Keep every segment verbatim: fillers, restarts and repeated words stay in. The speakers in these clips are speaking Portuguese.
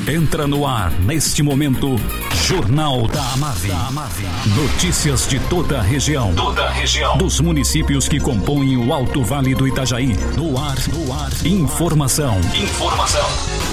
Entra no ar, neste momento, Jornal da Amave. Notícias de toda a região. Toda a região. Dos municípios que compõem o Alto Vale do Itajaí. No ar, no ar. Informação. Informação.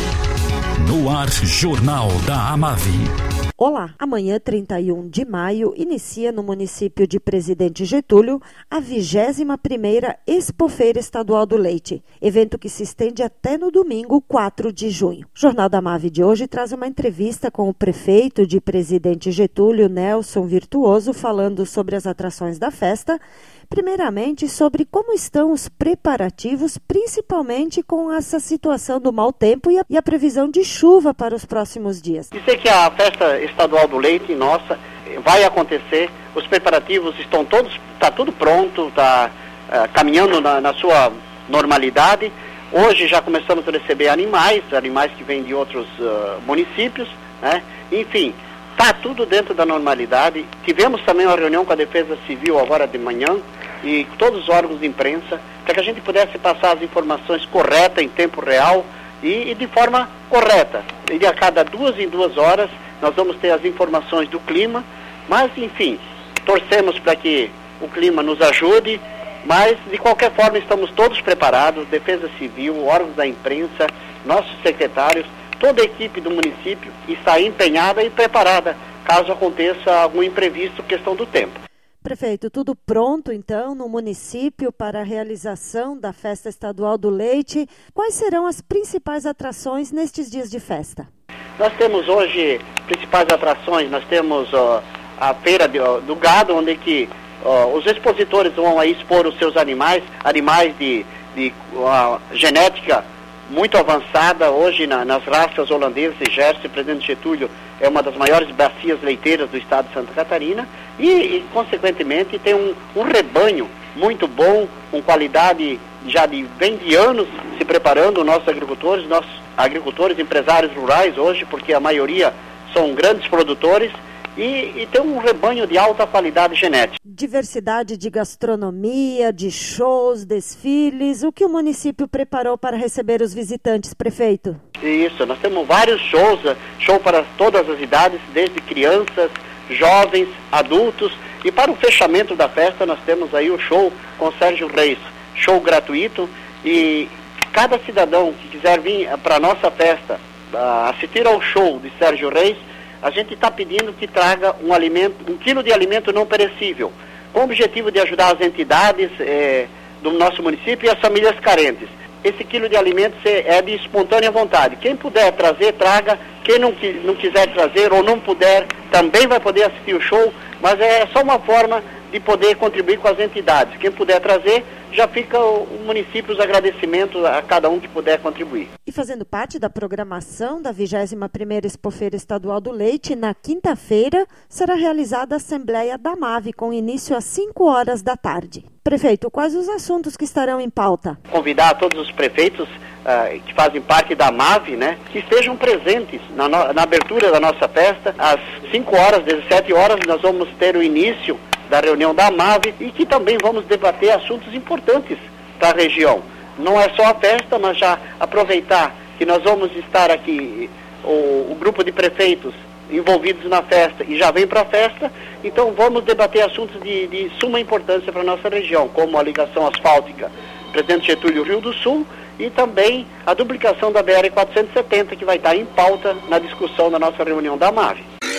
No ar, Jornal da Amave. Olá, amanhã, trinta e um de maio, inicia no município de Presidente Getúlio a vigésima primeira Expofeira Estadual do Leite, evento que se estende até no domingo, quatro de junho. O Jornal da Amave de hoje traz uma entrevista com o prefeito de Presidente Getúlio, Nelson Virtuoso, falando sobre as atrações da festa, primeiramente sobre como estão os preparativos, principalmente com essa situação do mau tempo e a, e a previsão de chuva para os próximos dias. Dizer que a festa estadual do leite, nossa, vai acontecer, os preparativos estão todos, está tudo pronto, está uh, caminhando na, na sua normalidade. Hoje já começamos a receber animais, animais que vêm de outros uh, municípios, né? Enfim, está tudo dentro da normalidade. Tivemos também uma reunião com a Defesa Civil agora de manhã e todos os órgãos de imprensa para que a gente pudesse passar as informações corretas em tempo real e, e de forma correta. E a cada duas em duas horas nós vamos ter as informações do clima, mas enfim, torcemos para que o clima nos ajude, mas de qualquer forma estamos todos preparados, Defesa Civil, órgãos da imprensa, nossos secretários, toda a equipe do município está empenhada e preparada, caso aconteça algum imprevisto, questão do tempo. Prefeito, tudo pronto então no município para a realização da Festa Estadual do Leite. Quais serão as principais atrações nestes dias de festa? Nós temos hoje principais atrações, nós temos ó, a feira de, ó, do gado, onde que, ó, os expositores vão aí expor os seus animais, animais de, de ó, genética muito avançada hoje na, nas raças holandesas e Jersey. Presidente Getúlio é uma das maiores bacias leiteiras do estado de Santa Catarina e, e consequentemente, tem um, um rebanho muito bom, com qualidade já de vem de anos se preparando, nossos agricultores, nossos agricultores, empresários rurais hoje, porque a maioria são grandes produtores, E, e tem um rebanho de alta qualidade genética. Diversidade de gastronomia, de shows, desfiles, o que o município preparou para receber os visitantes, prefeito? Isso, nós temos vários shows, show para todas as idades, desde crianças, jovens, adultos, e para o fechamento da festa nós temos aí o show com Sérgio Reis, show gratuito, e cada cidadão que quiser vir para a nossa festa, uh, assistir ao show de Sérgio Reis, a gente está pedindo que traga um alimento, um quilo de alimento não perecível, com o objetivo de ajudar as entidades eh, do nosso município e as famílias carentes. Esse quilo de alimentos é de espontânea vontade. Quem puder trazer, traga. Quem não, não quiser trazer ou não puder, também vai poder assistir o show, mas é só uma forma de poder contribuir com as entidades. Quem puder trazer, já fica o, o município, os agradecimentos a cada um que puder contribuir. E fazendo parte da programação da vigésima primeira Expofeira Estadual do Leite, na quinta-feira será realizada a Assembleia da Amave, com início às cinco horas da tarde. Prefeito, quais os assuntos que estarão em pauta? Convidar todos os prefeitos uh, que fazem parte da Amave, né, que estejam presentes na, no, na abertura da nossa festa. Às cinco horas, dezessete horas, nós vamos ter o início da reunião da Amave e que também vamos debater assuntos importantes para a região. Não é só a festa, mas já aproveitar que nós vamos estar aqui, o, o grupo de prefeitos envolvidos na festa e já vem para a festa, então vamos debater assuntos de, de suma importância para a nossa região, como a ligação asfáltica Presidente Getúlio Rio do Sul e também a duplicação da B R quatrocentos e setenta, que vai estar em pauta na discussão da nossa reunião da Amave.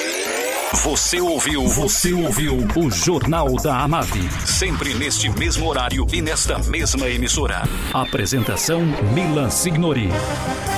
Você ouviu, você ouviu o Jornal da Amave, sempre neste mesmo horário e nesta mesma emissora. Apresentação Milan Signori.